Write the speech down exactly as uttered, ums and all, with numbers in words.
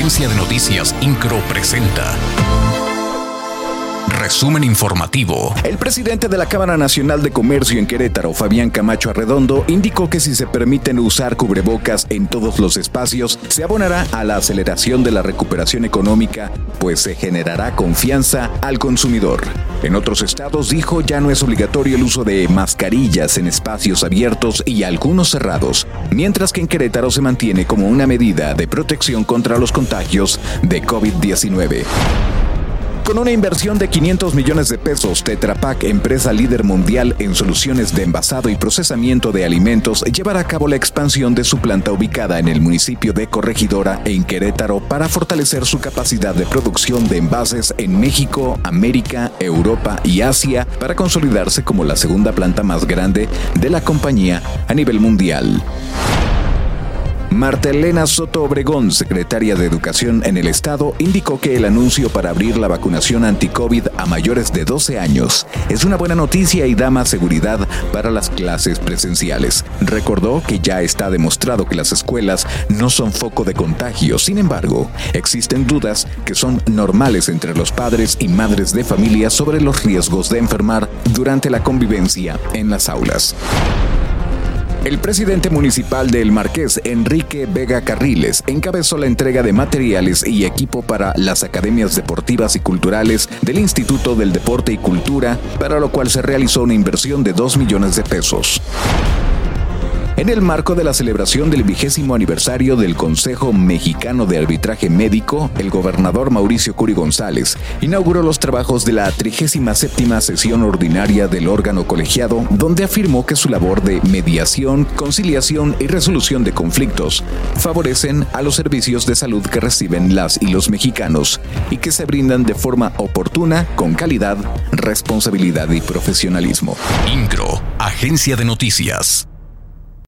Agencia de Noticias Incro presenta Resumen informativo. El presidente de la Cámara Nacional de Comercio en Querétaro, Fabián Camacho Arredondo, indicó que si se permiten usar cubrebocas en todos los espacios, se abonará a la aceleración de la recuperación económica, pues se generará confianza al consumidor. En otros estados, dijo, ya no es obligatorio el uso de mascarillas en espacios abiertos y algunos cerrados, mientras que en Querétaro se mantiene como una medida de protección contra los contagios de covid diecinueve. Con una inversión de quinientos millones de pesos, Tetra Pak, empresa líder mundial en soluciones de envasado y procesamiento de alimentos, llevará a cabo la expansión de su planta ubicada en el municipio de Corregidora, en Querétaro, para fortalecer su capacidad de producción de envases en México, América, Europa y Asia, para consolidarse como la segunda planta más grande de la compañía a nivel mundial. Marta Elena Soto Obregón, secretaria de Educación en el Estado, indicó que el anuncio para abrir la vacunación anti-COVID a mayores de doce años es una buena noticia y da más seguridad para las clases presenciales. Recordó que ya está demostrado que las escuelas no son foco de contagio. Sin embargo, existen dudas que son normales entre los padres y madres de familia sobre los riesgos de enfermar durante la convivencia en las aulas. El presidente municipal de El Marqués, Enrique Vega Carriles, encabezó la entrega de materiales y equipo para las academias deportivas y culturales del Instituto del Deporte y Cultura, para lo cual se realizó una inversión de dos millones de pesos. En el marco de la celebración del vigésimo aniversario del Consejo Mexicano de Arbitraje Médico, el gobernador Mauricio Curi González inauguró los trabajos de la trigésima séptima sesión ordinaria del órgano colegiado, donde afirmó que su labor de mediación, conciliación y resolución de conflictos favorecen a los servicios de salud que reciben las y los mexicanos y que se brindan de forma oportuna, con calidad, responsabilidad y profesionalismo. Incro, Agencia de Noticias.